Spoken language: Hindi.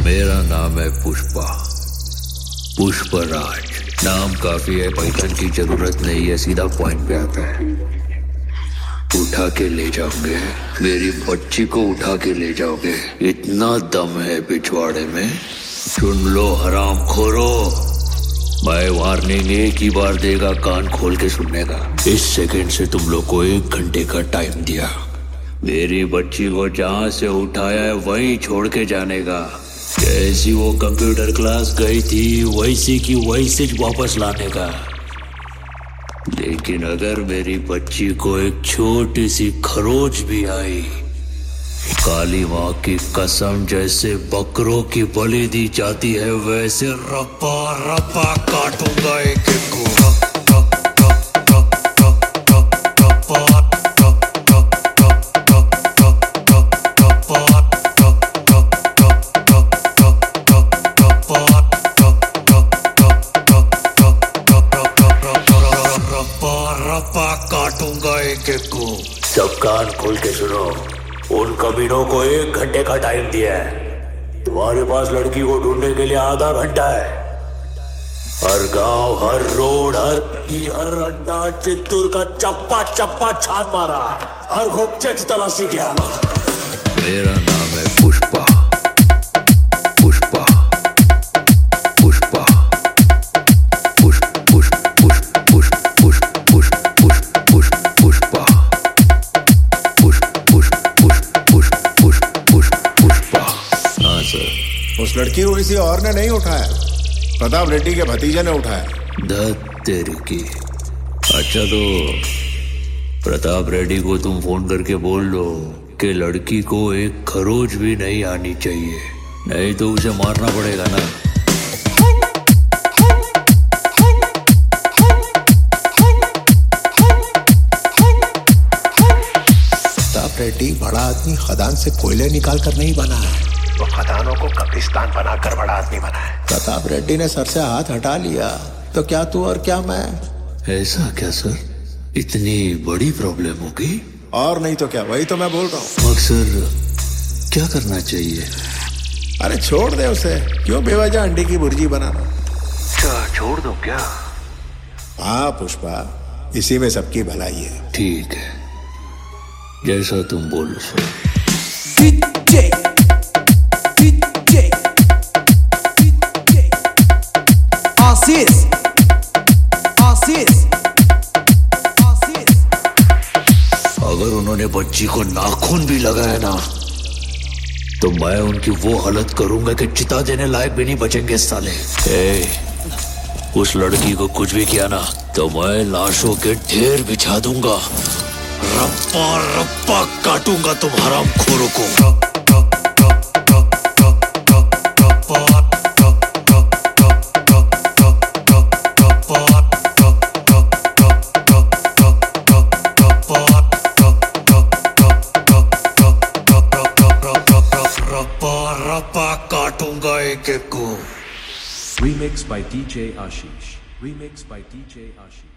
मेरा नाम है पुष्पा, पुष्पराज। नाम काफी है, पहचान की जरूरत नहीं है, सीधा पॉइंट पे आता है। उठा के ले जाओगे मेरी बच्ची को, उठा के ले जाओगे? इतना दम है पिछवाड़े में? सुन लो हराम खोरो, मैं वार्निंग एक ही बार देगा, कान खोल के सुनने का। इस सेकंड से तुम लोग को 1 घंटे का टाइम दिया। मेरी बच्ची को जहां से उठाया है वहीं छोड़ के जाने का। जैसी वो कंप्यूटर क्लास गई थी वैसी की वैसे वापस लाने का। लेकिन अगर मेरी बच्ची को एक छोटी सी खरोच भी आई, काली माँ की कसम, जैसे बकरों की बलि दी जाती है वैसे रप्पा रप्पा काटूंगा एक एक को। काटूंगा एक एक को। सब कान खोल के सुनो, उन कमीनों को 1 घंटे का टाइम दिया है। तुम्हारे पास लड़की को ढूंढने के लिए आधा घंटा है। हर गांव, हर रोड, हर अड्डा, चित्तूर का चप्पा चप्पा छान मारा, हर खोपचे की तलाशी किया। मेरा नाम है पुष्पा, पुष्पा, पुष्पा, पुष्प पुष्प पुष्प पुष्प पुष्प पुष्प पुष्प पुष्प पुष्पा, पुष्प पुष्प पुष्प पुष्प पुष्प पुष्प पुष्पा। हाँ सर। उस लड़की को किसी और ने नहीं उठाया, प्रताप रेड्डी के भतीजे ने उठाया। धत तेरी की। अच्छा तो प्रताप रेड्डी को तुम फोन करके बोल दो कि लड़की को एक खरोच भी नहीं आनी चाहिए, नहीं तो उसे मारना पड़ेगा ना। प्रताप रेड्डी बड़ा आदमी खदान से कोयले निकाल कर नहीं बना है, वो खदानों को कब्रिस्तान बनाकर बड़ा आदमी बना है। प्रताप रेड्डी ने सर से हाथ हटा लिया तो क्या तू और क्या मैं? ऐसा क्या सर? इतनी बड़ी प्रॉब्लम होगी? और नहीं तो क्या, वही तो मैं बोल रहा हूँ। अक्सर क्या करना चाहिए? अरे छोड़ दे उसे, क्यों बेवजह अंडे की भुर्जी बनाना। क्या छोड़ दो क्या? हाँ पुष्पा, इसी में सबकी भलाई है। ठीक है, जैसा तुम बोलो सर। अगर उन्होंने बच्ची को नाखून भी लगाया ना तो मैं उनकी वो हालत करूंगा कि चिता देने लायक भी नहीं बचेंगे साले। उस लड़की को कुछ भी किया ना तो मैं लाशों के ढेर बिछा दूंगा, रप्पा रप्पा काटूंगा तुम हराम खोरों को। रप्पा काटूंगा एक एक को। Remixed by DJ Ashish. Remixed by DJ Ashish.